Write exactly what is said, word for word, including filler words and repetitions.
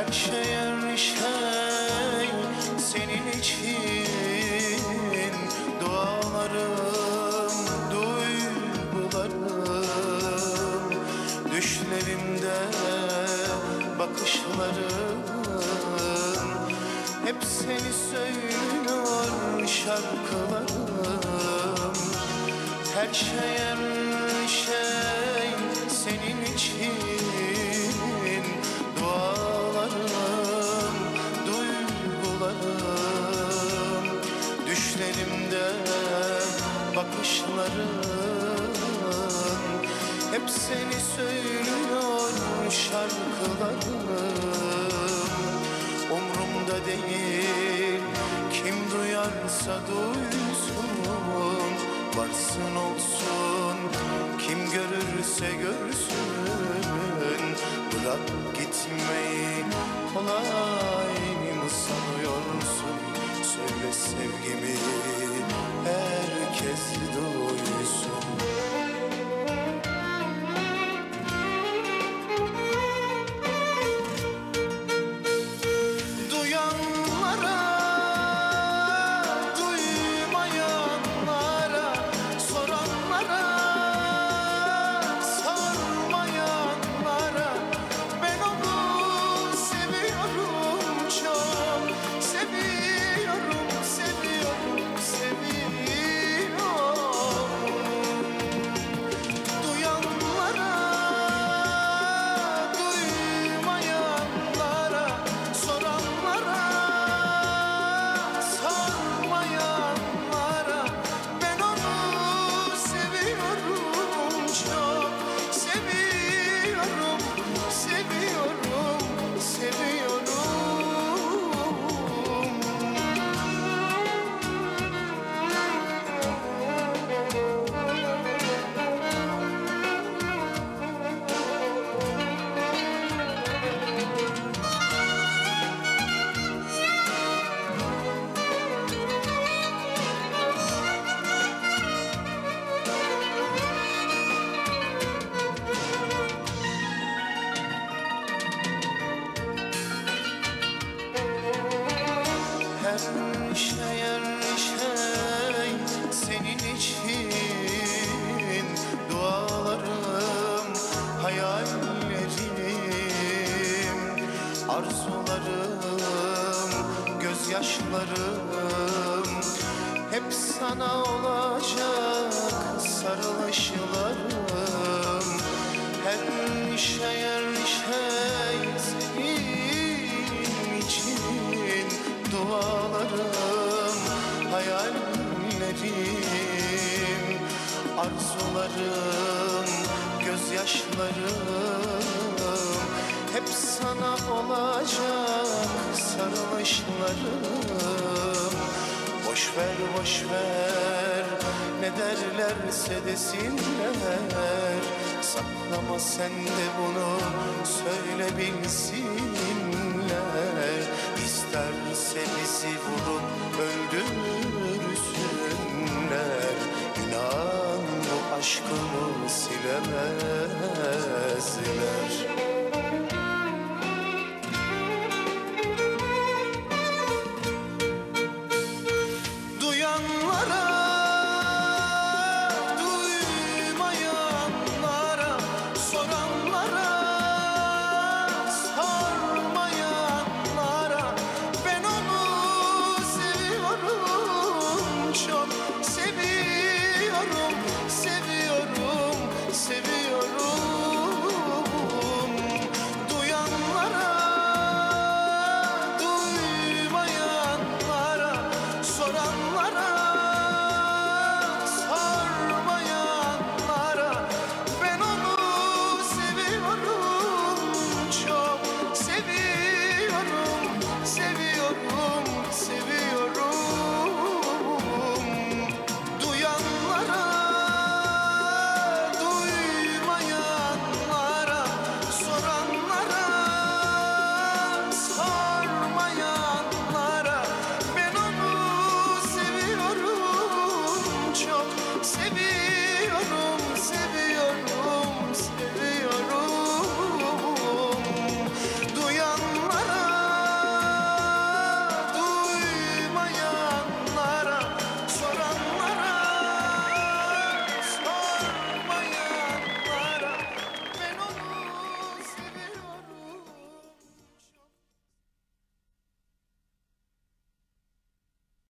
Her şey her şey senin için. Dualarım, duygularım, düşlerimde bakışlarım hep seni söylüyor şarkılarım. Her şey her şey senin için. Dualarım, duygularım, düşlerimde bakışlarım hep seni söylüyor şarkılarım. Umrumda değil kim duyarsa duysun, varsın olsun kim görürse görsün. Bırak gitmeyi kolay mı sanıyorsun? Söyle sevgimi herkes duysun. Her şey her şey senin için. Dualarım, hayallerim, arzularım, gözyaşlarım hep sana olacak sarılışlarım. Her şey her şey senin için. Dualarım, hayallerim, arzularım, gözyaşlarım hep sana olacak sarılışlarım. Boş ver, boş ver, ne derlerse desinler. Saklama sen de bunu, söyle bilsinler. İsterse bizi vurup öldürsünler, İnan bu aşkımı silemezler.